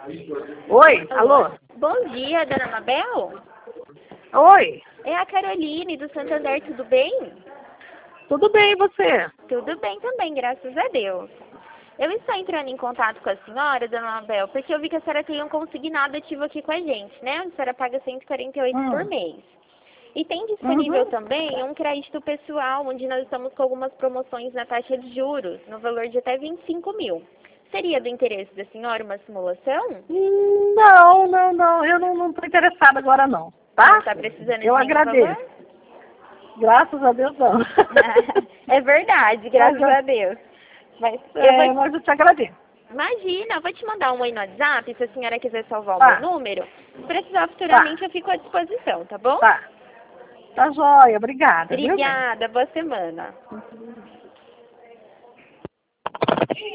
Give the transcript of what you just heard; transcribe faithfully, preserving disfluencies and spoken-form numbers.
Oi, alô? Bom dia, dona Mabel? Oi, É a Caroline do Santander, tudo bem? tudo bem e você? Tudo bem também, graças a Deus. Eu estou entrando em contato com a senhora, dona Mabel, porque eu vi que a senhora tem um consignado ativo aqui com a gente, né? A senhora paga cento e quarenta e oito Hum. por mês. E tem disponível Uhum. também um crédito pessoal, onde nós estamos com algumas promoções na taxa de juros, no valor de até vinte e cinco mil. Seria do interesse da senhora uma simulação? Hum, Não, não, não, eu não estou interessada agora não, tá? Não está precisando Eu de nenhum agradeço. valor? Graças a Deus não. É verdade, graças Mas eu- a Deus. Mas eu É, vou... mas eu te agradeço. Imagina, eu vou te mandar um oi no WhatsApp, se a senhora quiser salvar o Tá. meu número. Se precisar futuramente, eu fico à disposição, tá bom? Tá. Tá joia, obrigada, viu, bem? Obrigada, boa semana.